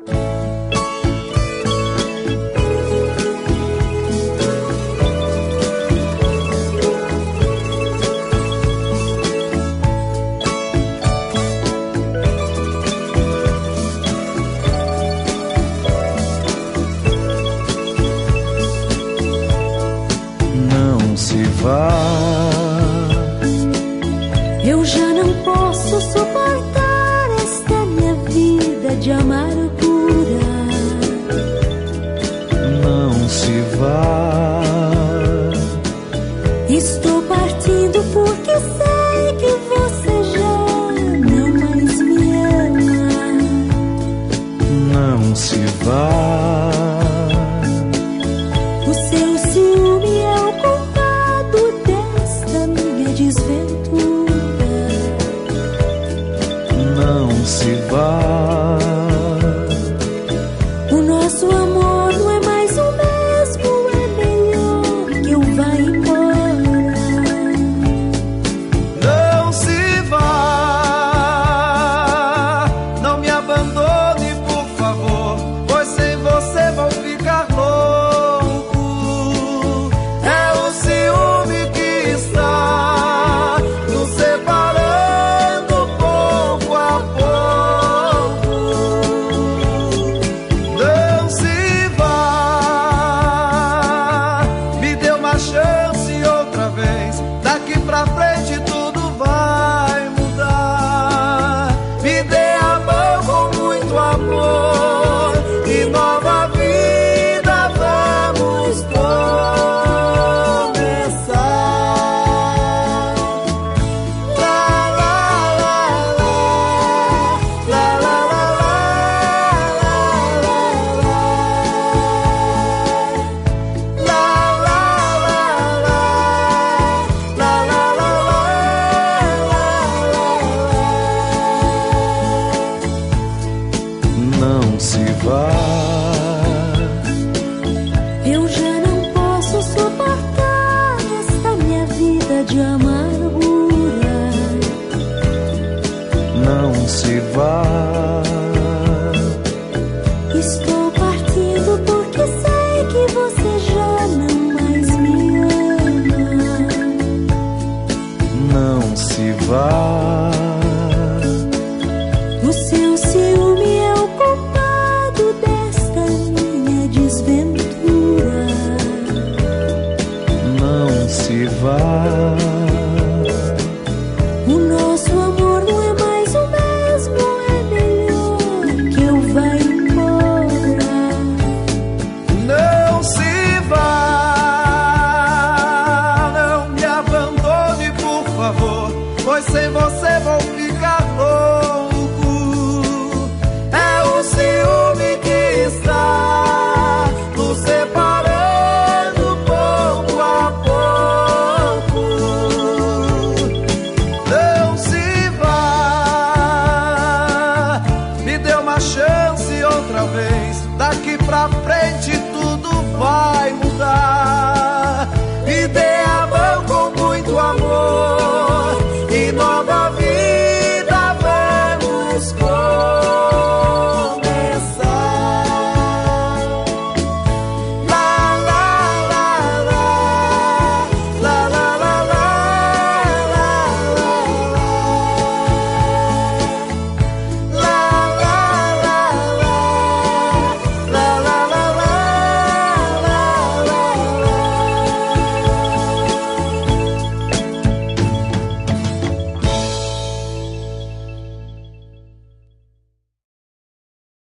Eu já não posso suportar esta minha vida de amargura. Não se vá. Estou partindo porque sei que você já não mais me ama. Não se vá. O seu ciúme é o culpado desta minha desventura. Não se vá. O nosso amor não é mais o mesmo, é melhor que eu vá embora. Não se vá. Não me abandone, por favor, pois sem você vou ficar louco. É o ciúme que está nos separando pouco a pouco. Não se vá. Me dê uma chance outra vez. Daqui pra frente tudo vai mudar. Me dê a mão com muito amor e nova vida vamos começar. La la la la, la la la la, la la la. Não se vá. Eu já não posso suportar esta minha vida de amargura. Não se vá. Estou partindo porque sei que você já não mais me ama. Não se vá. O seu ciúme é o culpado desta minha desventura. Não se vá. O nosso amor não é mais o mesmo, é melhor que eu vá embora. Não se vá. Não me abandone, por favor, pois sem você vou ficar louco. É o ciúme que está nos separando pouco a pouco. Não se vá. Me dê uma chance outra vez. Daqui pra frente tudo vai mudar. Me dê a mão com muito amor